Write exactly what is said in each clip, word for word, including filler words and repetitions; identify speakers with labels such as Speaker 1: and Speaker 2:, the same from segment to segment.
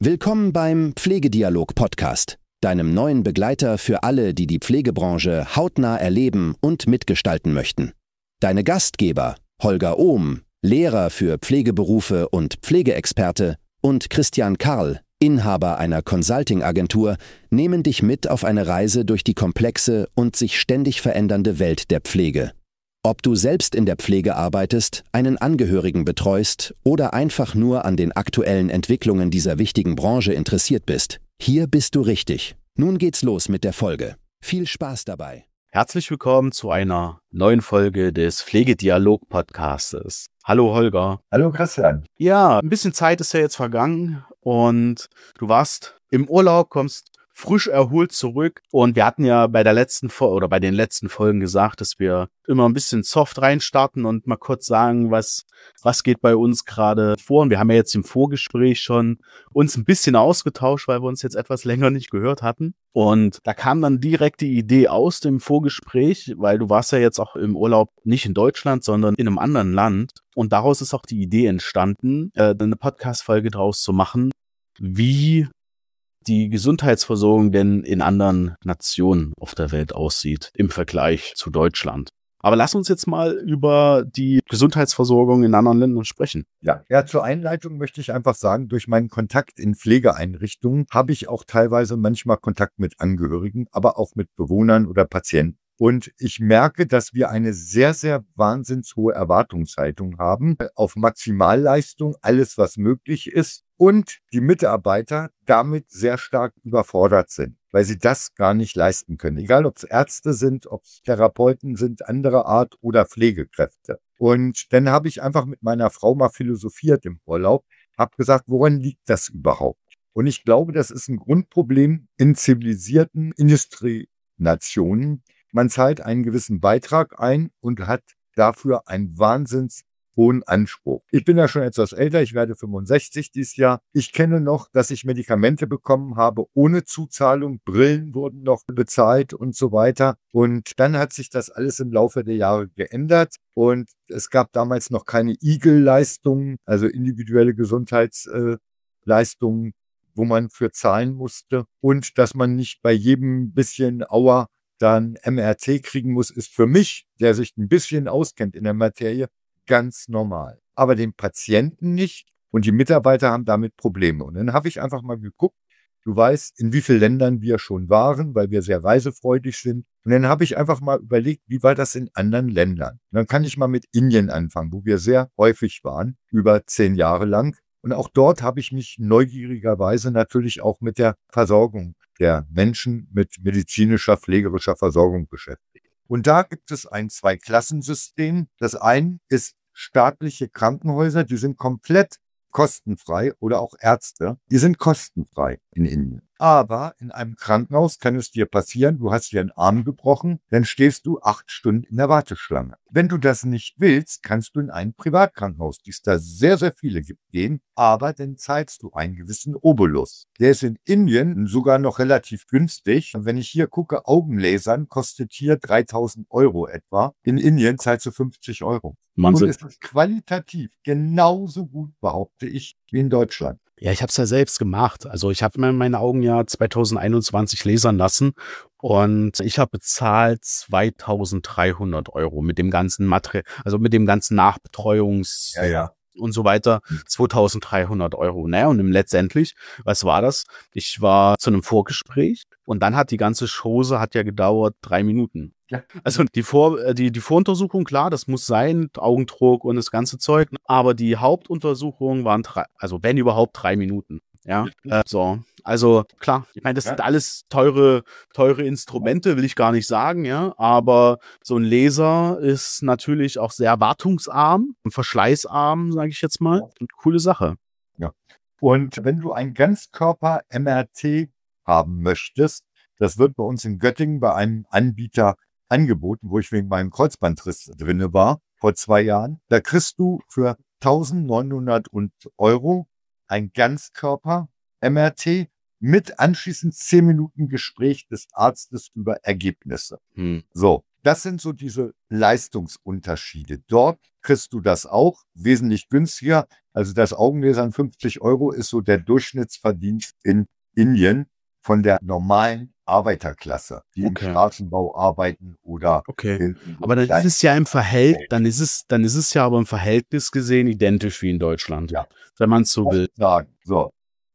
Speaker 1: Willkommen beim Pflegedialog-Podcast, deinem neuen Begleiter für alle, die die Pflegebranche hautnah erleben und mitgestalten möchten. Deine Gastgeber Holger Ohm, Lehrer für Pflegeberufe und Pflegeexperte, und Christian Karl, Inhaber einer Consulting-Agentur, nehmen dich mit auf eine Reise durch die komplexe und sich ständig verändernde Welt der Pflege. Ob du selbst in der Pflege arbeitest, einen Angehörigen betreust oder einfach nur an den aktuellen Entwicklungen dieser wichtigen Branche interessiert bist, hier bist du richtig. Nun geht's los mit der Folge. Viel Spaß dabei.
Speaker 2: Herzlich willkommen zu einer neuen Folge des Pflegedialog-Podcastes. Hallo Holger.
Speaker 3: Hallo Christian.
Speaker 2: Ja, ein bisschen Zeit ist ja jetzt vergangen und du warst im Urlaub, kommst frisch erholt zurück, und wir hatten ja bei der letzten Folge oder bei den letzten Folgen gesagt, dass wir immer ein bisschen soft reinstarten und mal kurz sagen, was was geht bei uns gerade vor. Und wir haben ja jetzt im Vorgespräch schon uns ein bisschen ausgetauscht, weil wir uns jetzt etwas länger nicht gehört hatten. Und da kam dann direkt die Idee aus dem Vorgespräch, weil du warst ja jetzt auch im Urlaub nicht in Deutschland, sondern in einem anderen Land. Und daraus ist auch die Idee entstanden, äh, eine Podcast-Folge draus zu machen, wie die Gesundheitsversorgung denn in anderen Nationen auf der Welt aussieht im Vergleich zu Deutschland. Aber lass uns jetzt mal über die Gesundheitsversorgung in anderen Ländern sprechen.
Speaker 3: Ja, ja, zur Einleitung möchte ich einfach sagen, durch meinen Kontakt in Pflegeeinrichtungen habe ich auch teilweise manchmal Kontakt mit Angehörigen, aber auch mit Bewohnern oder Patienten. Und ich merke, dass wir eine sehr, sehr wahnsinns hohe Erwartungshaltung haben auf Maximalleistung, alles was möglich ist, und die Mitarbeiter damit sehr stark überfordert sind, weil sie das gar nicht leisten können. Egal, ob es Ärzte sind, ob es Therapeuten sind, anderer Art, oder Pflegekräfte. Und dann habe ich einfach mit meiner Frau mal philosophiert im Urlaub, habe gesagt, woran liegt das überhaupt? Und ich glaube, das ist ein Grundproblem in zivilisierten Industrienationen. Man zahlt einen gewissen Beitrag ein und hat dafür einen wahnsinns hohen Anspruch. Ich bin ja schon etwas älter, ich werde fünfundsechzig dieses Jahr. Ich kenne noch, dass ich Medikamente bekommen habe ohne Zuzahlung, Brillen wurden noch bezahlt und so weiter. Und dann hat sich das alles im Laufe der Jahre geändert, und es gab damals noch keine I G L-Leistungen, also individuelle Gesundheitsleistungen, wo man für zahlen musste, und dass man nicht bei jedem bisschen Aua dann M R T kriegen muss, ist für mich, der sich ein bisschen auskennt in der Materie, ganz normal. Aber den Patienten nicht, und die Mitarbeiter haben damit Probleme. Und dann habe ich einfach mal geguckt, du weißt, in wie vielen Ländern wir schon waren, weil wir sehr reisefreudig sind. Und dann habe ich einfach mal überlegt, wie war das in anderen Ländern? Und dann kann ich mal mit Indien anfangen, wo wir sehr häufig waren, über zehn Jahre lang. Und auch dort habe ich mich neugierigerweise natürlich auch mit der Versorgung der Menschen, mit medizinischer, pflegerischer Versorgung beschäftigt. Und da gibt es ein Zwei-Klassensystem. Das eine ist staatliche Krankenhäuser, die sind komplett kostenfrei, oder auch Ärzte, die sind kostenfrei in Indien. Aber in einem Krankenhaus kann es dir passieren, du hast dir einen Arm gebrochen, dann stehst du acht Stunden in der Warteschlange. Wenn du das nicht willst, kannst du in ein Privatkrankenhaus, die es da sehr, sehr viele gibt, gehen, aber dann zahlst du einen gewissen Obolus. Der ist in Indien sogar noch relativ günstig. Und wenn ich hier gucke, Augenlasern kostet hier dreitausend Euro etwa. In Indien zahlst du fünfzig Euro.
Speaker 2: Wahnsinn.
Speaker 3: Und es ist qualitativ genauso gut, behaupte ich, wie in Deutschland.
Speaker 2: Ja, ich habe es ja selbst gemacht. Also ich habe mir meine Augen ja zwanzig einundzwanzig lasern lassen, und ich habe bezahlt zweitausenddreihundert Euro mit dem ganzen Material, also mit dem ganzen Nachbetreuungs-
Speaker 3: Ja, ja.
Speaker 2: und so weiter, zweitausenddreihundert Euro. Naja, und letztendlich, was war das? Ich war zu einem Vorgespräch, und dann hat die ganze Chose hat ja gedauert drei Minuten.
Speaker 3: Ja.
Speaker 2: Also die, Vor, die, die Voruntersuchung, klar, das muss sein, Augendruck und das ganze Zeug, aber die Hauptuntersuchung waren drei, also wenn überhaupt drei Minuten. Ja, äh, so. Also klar, ich meine, das
Speaker 3: Ja.
Speaker 2: sind alles teure, teure Instrumente, will ich gar nicht sagen, ja. Aber so ein Laser ist natürlich auch sehr wartungsarm, verschleißarm, sage ich jetzt mal. Und coole Sache.
Speaker 3: Ja. Und wenn du ein Ganzkörper-M R T haben möchtest, das wird bei uns in Göttingen bei einem Anbieter angeboten, wo ich wegen meinem Kreuzbandriss drinne war, vor zwei Jahren. Da kriegst du für eintausendneunhundert Euro ein Ganzkörper-M R T mit anschließend zehn Minuten Gespräch des Arztes über Ergebnisse.
Speaker 2: Hm.
Speaker 3: So, das sind so diese Leistungsunterschiede. Dort kriegst du das auch wesentlich günstiger. Also das Augenlasern fünfzig Euro ist so der Durchschnittsverdienst in Indien von der normalen Arbeiterklasse, die
Speaker 2: Okay.
Speaker 3: im Straßenbau arbeiten oder
Speaker 2: Okay.
Speaker 3: in, in so
Speaker 2: Aber dann ist
Speaker 3: kleinen-
Speaker 2: es ja im Verhältnis, dann ist es, dann ist es ja aber im Verhältnis gesehen identisch wie in Deutschland.
Speaker 3: Ja.
Speaker 2: Wenn man es so will.
Speaker 3: sagen. So.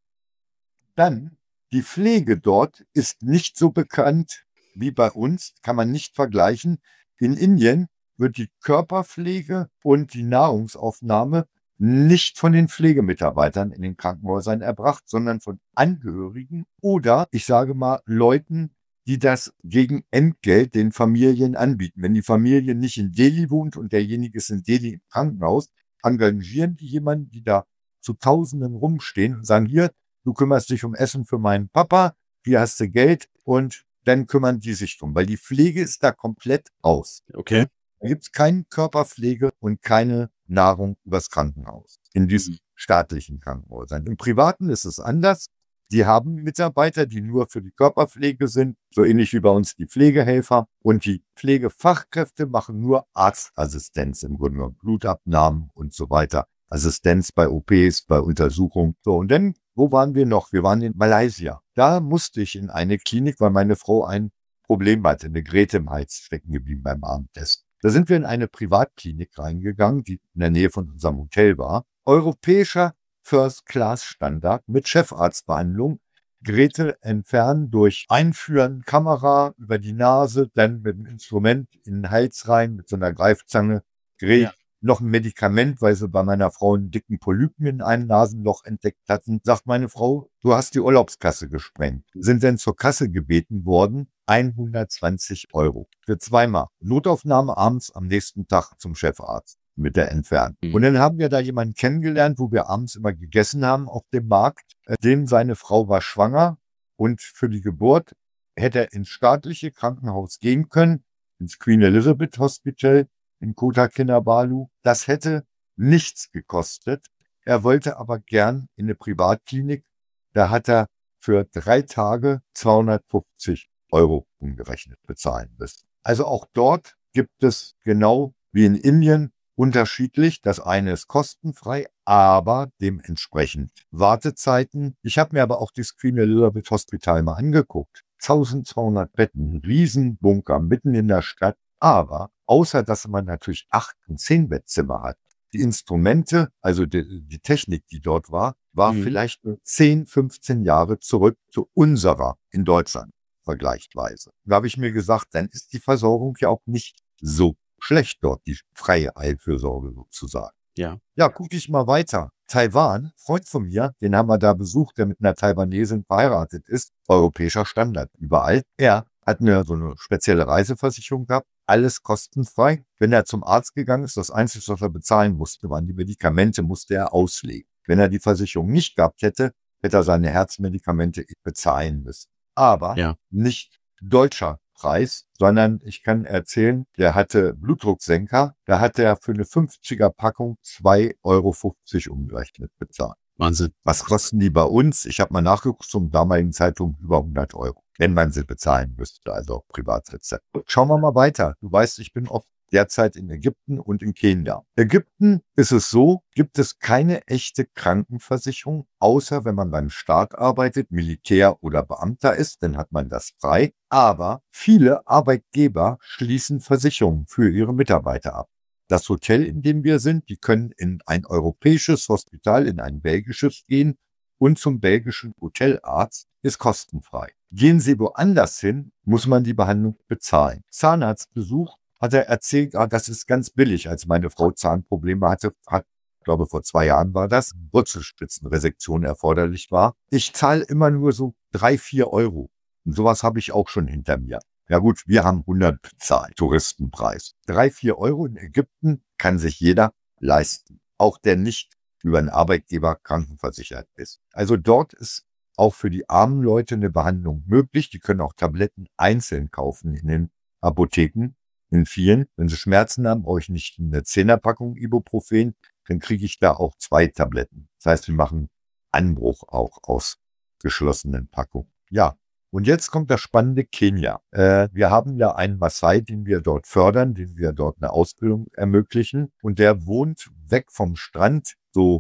Speaker 3: Dann, die Pflege dort ist nicht so bekannt wie bei uns, kann man nicht vergleichen. In Indien wird die Körperpflege und die Nahrungsaufnahme nicht von den Pflegemitarbeitern in den Krankenhäusern erbracht, sondern von Angehörigen oder, ich sage mal, Leuten, die das gegen Entgelt den Familien anbieten. Wenn die Familie nicht in Delhi wohnt und derjenige ist in Delhi im Krankenhaus, engagieren die jemanden, die da zu Tausenden rumstehen und sagen, hier, du kümmerst dich um Essen für meinen Papa, hier hast du Geld und dann kümmern die sich drum, weil die Pflege ist da komplett aus.
Speaker 2: Okay.
Speaker 3: Da gibt es keine Körperpflege und keine Nahrung übers Krankenhaus in diesen
Speaker 2: Mhm.
Speaker 3: staatlichen Krankenhäusern. Im Privaten ist es anders. Die haben Mitarbeiter, die nur für die Körperpflege sind, so ähnlich wie bei uns die Pflegehelfer. Und die Pflegefachkräfte machen nur Arztassistenz im Grunde genommen, Blutabnahmen und so weiter. Assistenz bei O Ps, bei Untersuchungen. So, und dann, wo waren wir noch? Wir waren in Malaysia. Da musste ich in eine Klinik, weil meine Frau ein Problem hatte, eine Grete im Hals stecken geblieben beim Abendessen. Da sind wir in eine Privatklinik reingegangen, die in der Nähe von unserem Hotel war. Europäischer First-Class-Standard mit Chefarztbehandlung. Geräte entfernen durch Einführen, Kamera über die Nase, dann mit dem Instrument in den Hals rein, mit so einer Greifzange. Gerät,
Speaker 2: Ja.
Speaker 3: noch ein Medikament, weil sie bei meiner Frau einen dicken Polypen in einem Nasenloch entdeckt hatten. Sagt meine Frau, du hast die Urlaubskasse gesprengt. Sind denn zur Kasse gebeten worden? hundertzwanzig Euro. Für zweimal. Notaufnahme abends am nächsten Tag zum Chefarzt mit der Entfernung.
Speaker 2: Mhm.
Speaker 3: Und dann haben wir da jemanden kennengelernt, wo wir abends immer gegessen haben auf dem Markt. Äh, Dem seine Frau war schwanger und für die Geburt hätte er ins staatliche Krankenhaus gehen können, ins Queen Elizabeth Hospital in Kota Kinabalu. Das hätte nichts gekostet. Er wollte aber gern in eine Privatklinik. Da hat er für drei Tage zweihundertfünfzig Euro umgerechnet bezahlen müssen. Also auch dort gibt es genau wie in Indien unterschiedlich. Das eine ist kostenfrei, aber dementsprechend Wartezeiten. Ich habe mir aber auch das Queen Elizabeth Hospital mal angeguckt. eintausendzweihundert Betten, ein Riesenbunker mitten in der Stadt. Aber außer dass man natürlich acht- und zehn Bettzimmer hat, die Instrumente, also die, die Technik, die dort war, war
Speaker 2: Mhm.
Speaker 3: vielleicht nur zehn, fünfzehn Jahre zurück zu unserer in Deutschland vergleichsweise. Da habe ich mir gesagt, dann ist die Versorgung ja auch nicht so schlecht dort, die freie Heilfürsorge sozusagen.
Speaker 2: Ja.
Speaker 3: Ja, gucke ich mal weiter. Taiwan, Freund von mir, den haben wir da besucht, der mit einer Taiwanesin verheiratet ist. Europäischer Standard überall. Er hat eine, so eine spezielle Reiseversicherung gehabt. Alles kostenfrei. Wenn er zum Arzt gegangen ist, das Einzige, was er bezahlen musste, waren die Medikamente, musste er auslegen. Wenn er die Versicherung nicht gehabt hätte, hätte er seine Herzmedikamente bezahlen müssen. Aber
Speaker 2: Ja.
Speaker 3: nicht deutscher Preis, sondern ich kann erzählen, der hatte Blutdrucksenker, da hat er für eine fünfziger Packung zwei Euro fünfzig umgerechnet bezahlt.
Speaker 2: Wahnsinn.
Speaker 3: Was kosten die bei uns? Ich habe mal nachgeguckt, zum damaligen Zeitpunkt über hundert Euro, wenn man sie bezahlen müsste, also Privatrezept. Schauen wir mal weiter. Du weißt, ich bin oft derzeit in Ägypten und in Kenia. Ägypten ist es so, gibt es keine echte Krankenversicherung, außer wenn man beim Staat arbeitet, Militär oder Beamter ist, dann hat man das frei. Aber viele Arbeitgeber schließen Versicherungen für ihre Mitarbeiter ab. Das Hotel, in dem wir sind, die können in ein europäisches Hospital, in ein belgisches gehen und zum belgischen Hotelarzt, ist kostenfrei. Gehen Sie woanders hin, muss man die Behandlung bezahlen. Zahnarztbesuch hat er erzählt, ah, das ist ganz billig, als meine Frau Zahnprobleme hatte, hat, ich glaube vor zwei Jahren war das, Wurzelspitzenresektion erforderlich war. Ich zahle immer nur so drei, vier Euro. Und sowas habe ich auch schon hinter mir. Ja gut, wir haben hundert bezahlt, Touristenpreis. Drei, vier Euro in Ägypten kann sich jeder leisten. Auch der nicht über einen Arbeitgeber krankenversichert ist. Also dort ist auch für die armen Leute eine Behandlung möglich. Die können auch Tabletten einzeln kaufen in den Apotheken. In vielen. Wenn Sie Schmerzen haben, brauche ich nicht eine Zehnerpackung Ibuprofen, dann kriege ich da auch zwei Tabletten. Das heißt, wir machen Anbruch auch aus geschlossenen Packungen. Ja, und jetzt kommt das spannende Kenia. Äh, wir haben ja einen Maasai, den wir dort fördern, den wir dort eine Ausbildung ermöglichen. Und der wohnt weg vom Strand, so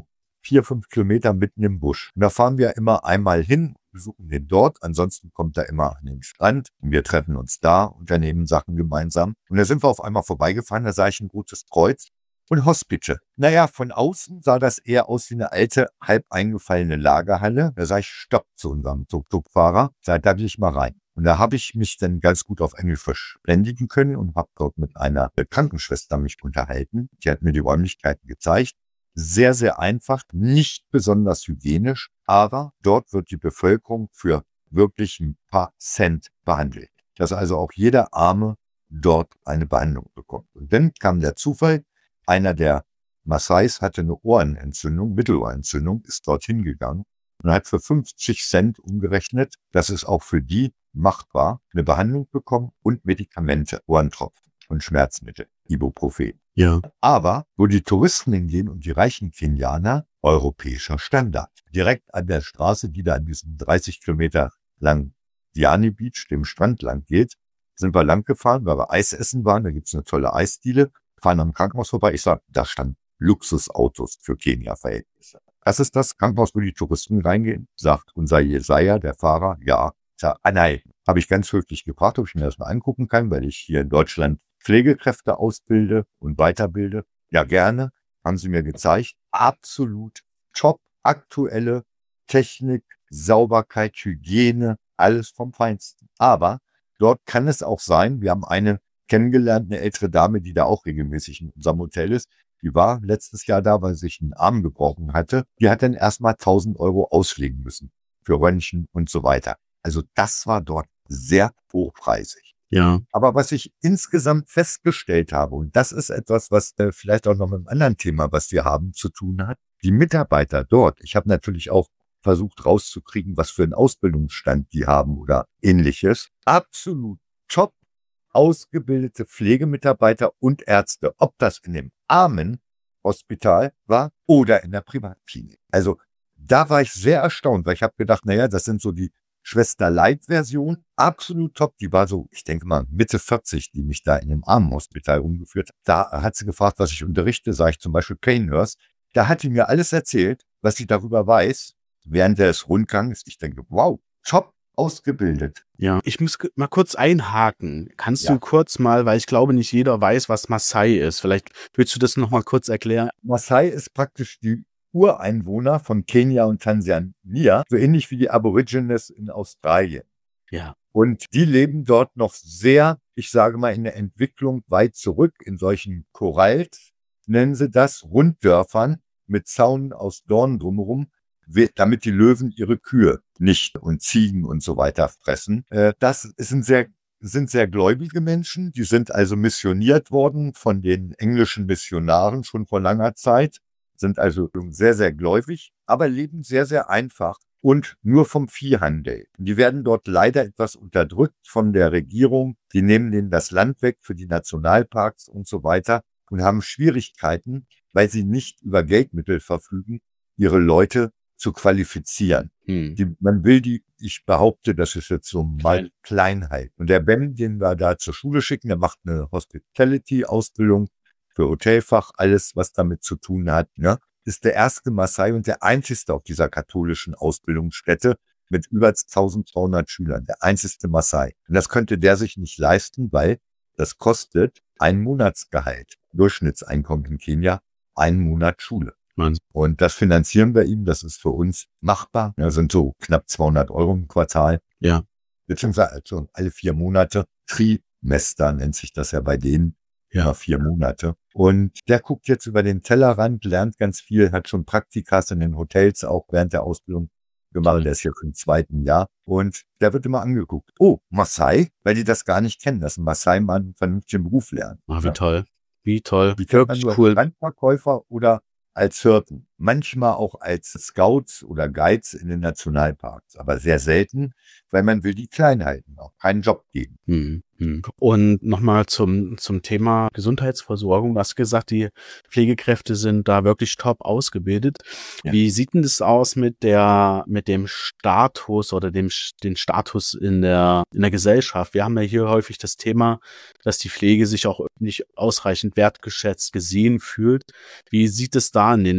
Speaker 3: vier, fünf Kilometer mitten im Busch. Und da fahren wir immer einmal hin, besuchen den dort. Ansonsten kommt er immer an den Strand und wir treffen uns da, unternehmen Sachen gemeinsam. Und da sind wir auf einmal vorbeigefahren, da sah ich ein Rotes Kreuz und Hospice. Naja, von außen sah das eher aus wie eine alte, halb eingefallene Lagerhalle. Da sah ich Stopp zu unserem Tuk-Tuk-Fahrer. Da will ich mal rein. Und da habe ich mich dann ganz gut auf Englisch verständigen können und habe dort mit einer Krankenschwester mich unterhalten. Die hat mir die Räumlichkeiten gezeigt. Sehr, sehr einfach, nicht besonders hygienisch, aber dort wird die Bevölkerung für wirklich ein paar Cent behandelt. Dass also auch jeder Arme dort eine Behandlung bekommt. Und dann kam der Zufall, einer der Maasais hatte eine Ohrenentzündung, Mittelohrentzündung, ist dorthin gegangen und hat für fünfzig Cent umgerechnet, das ist auch für die machbar, eine Behandlung bekommen und Medikamente, Ohrentropfen und Schmerzmittel, Ibuprofen.
Speaker 2: Ja.
Speaker 3: Aber wo die Touristen hingehen und die reichen Kenianer, europäischer Standard. Direkt an der Straße, die da an diesem dreißig Kilometer langen Diani Beach, dem Strand lang geht, sind wir lang gefahren, weil wir Eis essen waren. Da gibt's eine tolle Eisdiele, fahren am Krankenhaus vorbei. Ich sag, da standen Luxusautos für Kenia-Verhältnisse. Das ist das Krankenhaus, wo die Touristen reingehen, sagt unser Jesaja, der Fahrer, ja. Sag, ah nein, habe ich ganz höflich gefragt, ob ich mir das mal angucken kann, weil ich hier in Deutschland Pflegekräfte ausbilde und weiterbilde. Ja, gerne, haben sie mir gezeigt. Absolut top, aktuelle Technik, Sauberkeit, Hygiene, alles vom Feinsten. Aber dort kann es auch sein, wir haben eine kennengelernt, eine ältere Dame, die da auch regelmäßig in unserem Hotel ist. Die war letztes Jahr da, weil sie sich einen Arm gebrochen hatte. Die hat dann erstmal tausend Euro auslegen müssen für Röntgen und so weiter. Also das war dort sehr hochpreisig.
Speaker 2: Ja.
Speaker 3: Aber was ich insgesamt festgestellt habe, und das ist etwas, was äh, vielleicht auch noch mit einem anderen Thema, was wir haben, zu tun hat, die Mitarbeiter dort, ich habe natürlich auch versucht rauszukriegen, was für einen Ausbildungsstand die haben oder ähnliches, absolut top ausgebildete Pflegemitarbeiter und Ärzte, ob das in dem Armenhospital war oder in der Privatklinik. Also da war ich sehr erstaunt, weil ich habe gedacht, naja, das sind so die Schwester-Light-Version, absolut top. Die war so, ich denke mal, Mitte vierzig, die mich da in dem Armenhospital rumgeführt hat. Da hat sie gefragt, was ich unterrichte, sage ich zum Beispiel Pain Nurse. Da hat sie mir alles erzählt, was sie darüber weiß, während des Rundgangs. Ich denke, wow, top ausgebildet.
Speaker 2: Ja, ich muss k- mal kurz einhaken. Kannst
Speaker 3: Ja.
Speaker 2: du kurz mal, weil ich glaube, nicht jeder weiß, was Maasai ist. Vielleicht willst du das noch mal kurz erklären?
Speaker 3: Maasai ist praktisch die Ureinwohner von Kenia und Tansania, so ähnlich wie die Aborigines in Australien.
Speaker 2: Ja.
Speaker 3: Und die leben dort noch sehr, ich sage mal, in der Entwicklung weit zurück, in solchen Koralls, nennen sie das, Runddörfern mit Zaunen aus Dornen drumherum, we- damit die Löwen ihre Kühe nicht und Ziegen und so weiter fressen. Äh, Das sind sehr, sind sehr gläubige Menschen, die sind also missioniert worden von den englischen Missionaren schon vor langer Zeit, sind also sehr, sehr gläubig, aber leben sehr, sehr einfach und nur vom Viehhandel. Die werden dort leider etwas unterdrückt von der Regierung. Die nehmen denen das Land weg für die Nationalparks und so weiter und haben Schwierigkeiten, weil sie nicht über Geldmittel verfügen, ihre Leute zu qualifizieren.
Speaker 2: Hm.
Speaker 3: Die, man will die, ich behaupte, das ist jetzt so mal
Speaker 2: Klein.
Speaker 3: Kleinheit. Und der Ben, den wir da zur Schule schicken, der macht eine Hospitality-Ausbildung für Hotelfach, alles, was damit zu tun hat, ne, ist der erste Maasai und der einzigste auf dieser katholischen Ausbildungsstätte mit über eintausendzweihundert Schülern, der einzigste Maasai. Und das könnte der sich nicht leisten, weil das kostet ein Monatsgehalt, Durchschnittseinkommen in Kenia, einen Monat Schule.
Speaker 2: Wahnsinn.
Speaker 3: Und das finanzieren wir ihm, das ist für uns machbar. Das sind so knapp zweihundert Euro im Quartal.
Speaker 2: Ja.
Speaker 3: Beziehungsweise also alle vier Monate. Trimester nennt sich das ja bei denen.
Speaker 2: Ja.
Speaker 3: Immer vier Monate. Und der guckt jetzt über den Tellerrand, lernt ganz viel, hat schon Praktikas in den Hotels auch während der Ausbildung gemacht. Der ist hier im zweiten Jahr. Und der wird immer angeguckt. Oh, Maasai, weil die das gar nicht kennen, dass ein Maasai-Mann einen vernünftigen Beruf lernt.
Speaker 2: Ah, wie
Speaker 3: Ja.
Speaker 2: toll. Wie toll.
Speaker 3: Die kennt man
Speaker 2: Wirklich
Speaker 3: nur als
Speaker 2: cool.
Speaker 3: Landverkäufer oder als Hirten. Manchmal auch als Scouts oder Guides in den Nationalparks. Aber sehr selten, weil man will die klein halten, auch keinen Job geben.
Speaker 2: Hm, hm. Und nochmal zum, zum Thema Gesundheitsversorgung. Du hast gesagt, die Pflegekräfte sind da wirklich top ausgebildet.
Speaker 3: Ja.
Speaker 2: Wie sieht denn das aus mit der, mit dem Status oder dem, den Status in der, in der Gesellschaft? Wir haben ja hier häufig das Thema, dass die Pflege sich auch nicht ausreichend wertgeschätzt gesehen fühlt. Wie sieht es da in den Ländern aus?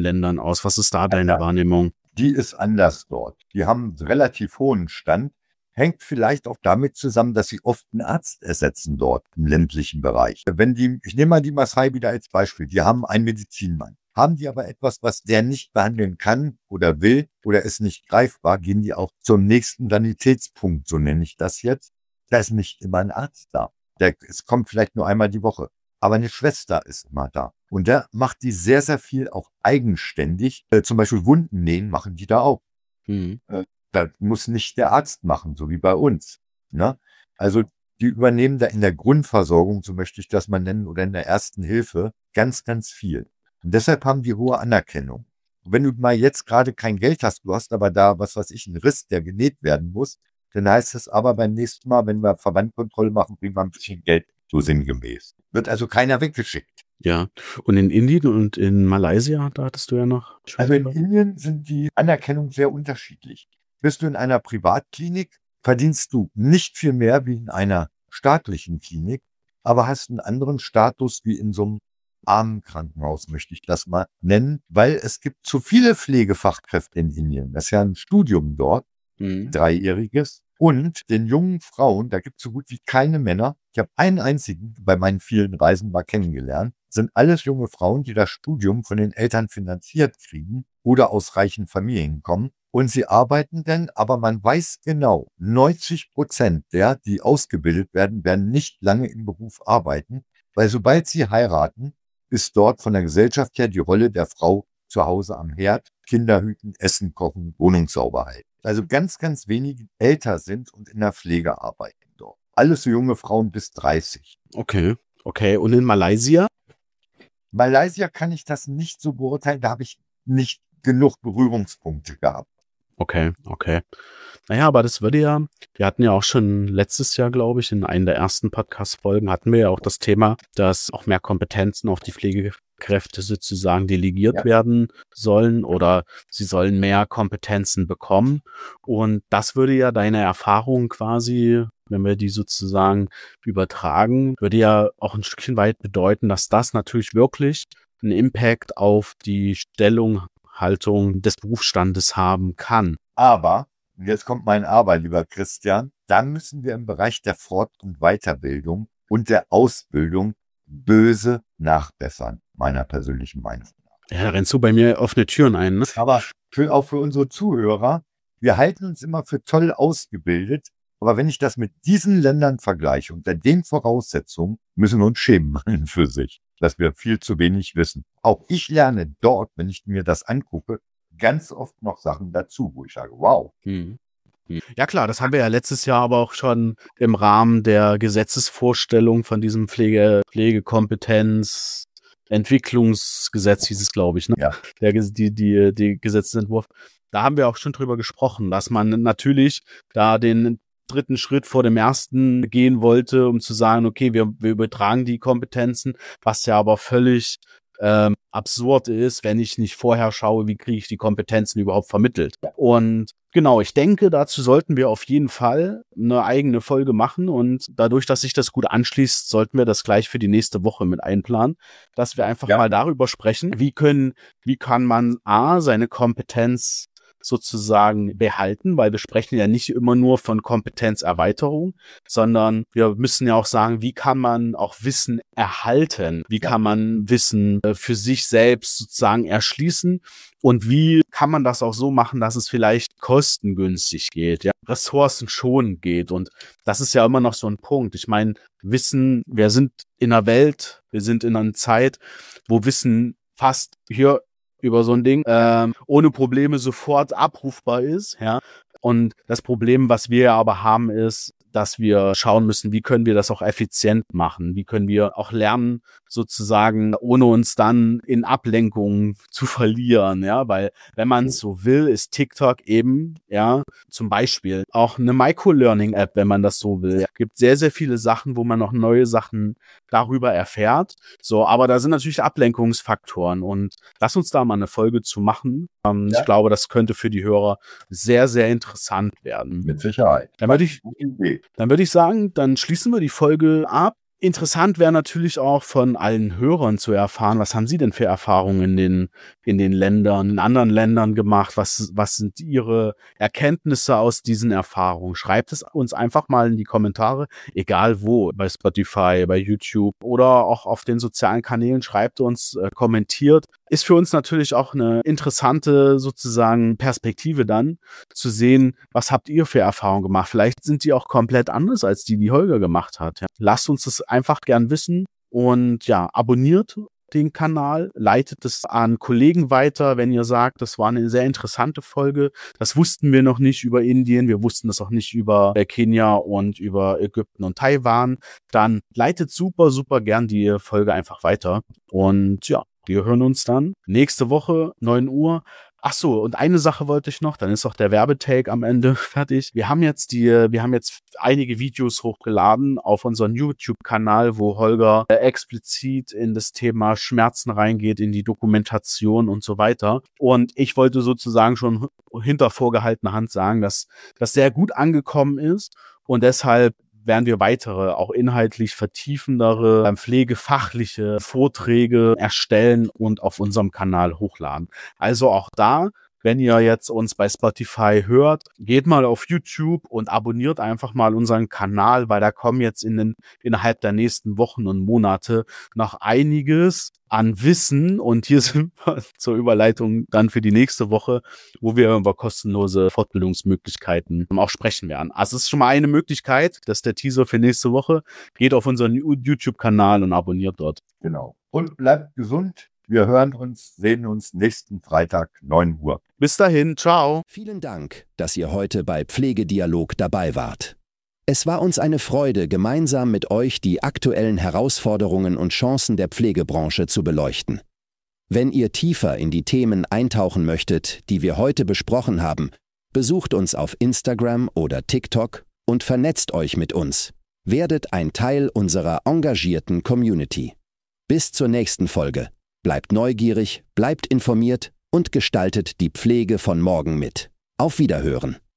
Speaker 2: aus? Was ist da deine Wahrnehmung?
Speaker 3: Die ist anders dort. Die haben einen relativ hohen Stand. Hängt vielleicht auch damit zusammen, dass sie oft einen Arzt ersetzen dort im ländlichen Bereich. Wenn die, ich nehme mal die Maasai wieder als Beispiel, die haben einen Medizinmann. Haben die aber etwas, was der nicht behandeln kann oder will oder ist nicht greifbar, gehen die auch zum nächsten Sanitätspunkt, so nenne ich das jetzt. Da ist nicht immer ein Arzt da. Der, es kommt vielleicht nur einmal die Woche. Aber eine Schwester ist immer da. Und da macht die sehr, sehr viel auch eigenständig. Äh, zum Beispiel Wunden nähen machen die da auch.
Speaker 2: Mhm.
Speaker 3: Äh, das muss nicht der Arzt machen, so wie bei uns. Ne? Also die übernehmen da in der Grundversorgung, so möchte ich das mal nennen, oder in der ersten Hilfe ganz, ganz viel. Und deshalb haben die hohe Anerkennung. Und wenn du mal jetzt gerade kein Geld hast, du hast aber da, was weiß ich, einen Riss, der genäht werden muss, dann heißt es aber beim nächsten Mal, wenn wir Verbandkontrolle machen, bringen wir ein bisschen Geld, so sinngemäß. Wird also keiner weggeschickt.
Speaker 2: Ja, und in Indien und in Malaysia, da hattest du ja noch.
Speaker 3: Also in Indien sind die Anerkennungen sehr unterschiedlich. Bist du in einer Privatklinik, verdienst du nicht viel mehr wie in einer staatlichen Klinik, aber hast einen anderen Status wie in so einem armen Krankenhaus, möchte ich das mal nennen, weil es gibt zu viele Pflegefachkräfte in Indien. Das ist ja ein Studium dort,
Speaker 2: Mhm.
Speaker 3: dreijähriges. Und den jungen Frauen, da gibt es so gut wie keine Männer. Ich habe einen einzigen bei meinen vielen Reisen mal kennengelernt. Sind alles junge Frauen, die das Studium von den Eltern finanziert kriegen oder aus reichen Familien kommen. Und sie arbeiten denn, aber man weiß genau, neunzig Prozent der, die ausgebildet werden, werden nicht lange im Beruf arbeiten, weil sobald sie heiraten, ist dort von der Gesellschaft her die Rolle der Frau zu Hause am Herd, Kinder hüten, Essen kochen, Wohnung sauber halten. Also ganz, ganz wenige älter sind und in der Pflege arbeiten dort. Alles so junge Frauen bis dreißig.
Speaker 2: Okay, okay. Und in Malaysia?
Speaker 3: Malaysia kann ich das nicht so beurteilen, da habe ich nicht genug Berührungspunkte gehabt.
Speaker 2: Okay, okay. Naja, aber das würde ja, wir hatten ja auch schon letztes Jahr, glaube ich, in einer der ersten Podcast-Folgen hatten wir ja auch das Thema, dass auch mehr Kompetenzen auf die Pflegekräfte sozusagen delegiert
Speaker 3: Ja.
Speaker 2: werden sollen oder sie sollen mehr Kompetenzen bekommen. Und das würde ja deine Erfahrung quasi, wenn wir die sozusagen übertragen, würde ja auch ein Stückchen weit bedeuten, dass das natürlich wirklich einen Impact auf die Stellung Haltung des Berufsstandes haben kann.
Speaker 3: Aber, und jetzt kommt mein Aber, lieber Christian, da müssen wir im Bereich der Fort- und Weiterbildung und der Ausbildung böse nachbessern, meiner persönlichen Meinung nach.
Speaker 2: Ja, da rennst du bei mir offene Türen ein, ne?
Speaker 3: Aber für, auch für unsere Zuhörer, wir halten uns immer für toll ausgebildet, aber wenn ich das mit diesen Ländern vergleiche, unter den Voraussetzungen, müssen wir uns schämen für sich, dass wir viel zu wenig wissen. Auch ich lerne dort, wenn ich mir das angucke, ganz oft noch Sachen dazu, wo ich sage, wow.
Speaker 2: Hm. Hm. Ja klar, das haben wir ja letztes Jahr aber auch schon im Rahmen der Gesetzesvorstellung von diesem Pflege, Pflegekompetenz, Entwicklungsgesetz hieß es, glaube ich, ne?
Speaker 3: Ja.
Speaker 2: Der, die, die, die Gesetzesentwurf. Da haben wir auch schon drüber gesprochen, dass man natürlich da den dritten Schritt vor dem ersten gehen wollte, um zu sagen, okay, wir, wir übertragen die Kompetenzen, was ja aber völlig ähm, absurd ist, wenn ich nicht vorher schaue, wie kriege ich die Kompetenzen überhaupt vermittelt. Und genau, ich denke, dazu sollten wir auf jeden Fall eine eigene Folge machen und dadurch, dass sich das gut anschließt, sollten wir das gleich für die nächste Woche mit einplanen, dass wir einfach
Speaker 3: Ja.
Speaker 2: mal darüber sprechen, wie können, wie kann man A, seine Kompetenz sozusagen behalten, weil wir sprechen ja nicht immer nur von Kompetenzerweiterung, sondern wir müssen ja auch sagen, wie kann man auch Wissen erhalten? Wie
Speaker 3: Ja.
Speaker 2: kann man Wissen äh, für sich selbst sozusagen erschließen? Und wie kann man das auch so machen, dass es vielleicht kostengünstig geht, ja, ressourcenschonend geht? Und das ist ja immer noch so ein Punkt. Ich meine, Wissen, wir sind in einer Welt, wir sind in einer Zeit, wo Wissen fast hier über so ein Ding ähm, ohne Probleme sofort abrufbar ist, ja. Und das Problem, was wir aber haben, ist, dass wir schauen müssen, wie können wir das auch effizient machen? Wie können wir auch lernen, sozusagen, ohne uns dann in Ablenkungen zu verlieren, ja? Weil, wenn man es so will, ist TikTok eben, ja, zum Beispiel auch eine Microlearning-App, wenn man das so will. Es gibt sehr, sehr viele Sachen, wo man noch neue Sachen darüber erfährt. So, aber da sind natürlich Ablenkungsfaktoren und lass uns da mal eine Folge zu machen. Ähm,
Speaker 3: Ja.
Speaker 2: Ich glaube, das könnte für die Hörer sehr, sehr interessant werden.
Speaker 3: Mit Sicherheit.
Speaker 2: Dann würde ich,
Speaker 3: Gute Idee.
Speaker 2: dann würde ich sagen, dann schließen wir die Folge ab. Interessant wäre natürlich auch von allen Hörern zu erfahren, was haben sie denn für Erfahrungen in den, in den Ländern, in anderen Ländern gemacht? Was, was sind ihre Erkenntnisse aus diesen Erfahrungen? Schreibt es uns einfach mal in die Kommentare, egal wo, bei Spotify, bei YouTube oder auch auf den sozialen Kanälen. Schreibt uns, äh, kommentiert. Ist für uns natürlich auch eine interessante sozusagen Perspektive dann, zu sehen, was habt ihr für Erfahrungen gemacht? Vielleicht sind die auch komplett anders als die, die Holger gemacht hat. Ja. Lasst uns das einfach gern wissen und ja, abonniert den Kanal, leitet es an Kollegen weiter, wenn ihr sagt, das war eine sehr interessante Folge. Das wussten wir noch nicht über Indien, wir wussten das auch nicht über Kenia und über Ägypten und Taiwan. Dann leitet super, super gern die Folge einfach weiter. Und ja, wir hören uns dann nächste Woche, neun Uhr. Ach so, und eine Sache wollte ich noch, dann ist auch der Werbetag am Ende fertig. Wir haben jetzt die, wir haben jetzt einige Videos hochgeladen auf unseren YouTube-Kanal, wo Holger äh, explizit in das Thema Schmerzen reingeht, in die Dokumentation und so weiter. Und ich wollte sozusagen schon hinter vorgehaltener Hand sagen, dass das sehr gut angekommen ist und deshalb werden wir weitere, auch inhaltlich vertiefendere, pflegefachliche Vorträge erstellen und auf unserem Kanal hochladen. Also auch da, wenn ihr jetzt uns bei Spotify hört, geht mal auf YouTube und abonniert einfach mal unseren Kanal, weil da kommen jetzt in den, innerhalb der nächsten Wochen und Monate noch einiges an Wissen. Und hier sind wir zur Überleitung dann für die nächste Woche, wo wir über kostenlose Fortbildungsmöglichkeiten auch sprechen werden. Also es ist schon mal eine Möglichkeit, das ist der Teaser für nächste Woche. Geht auf unseren YouTube-Kanal und abonniert dort.
Speaker 3: Genau. Und bleibt gesund. Wir hören uns, sehen uns nächsten Freitag, neun Uhr.
Speaker 2: Bis dahin, ciao.
Speaker 1: Vielen Dank, dass ihr heute bei Pflegedialog dabei wart. Es war uns eine Freude, gemeinsam mit euch die aktuellen Herausforderungen und Chancen der Pflegebranche zu beleuchten. Wenn ihr tiefer in die Themen eintauchen möchtet, die wir heute besprochen haben, besucht uns auf Instagram oder TikTok und vernetzt euch mit uns. Werdet ein Teil unserer engagierten Community. Bis zur nächsten Folge. Bleibt neugierig, bleibt informiert und gestaltet die Pflege von morgen mit. Auf Wiederhören!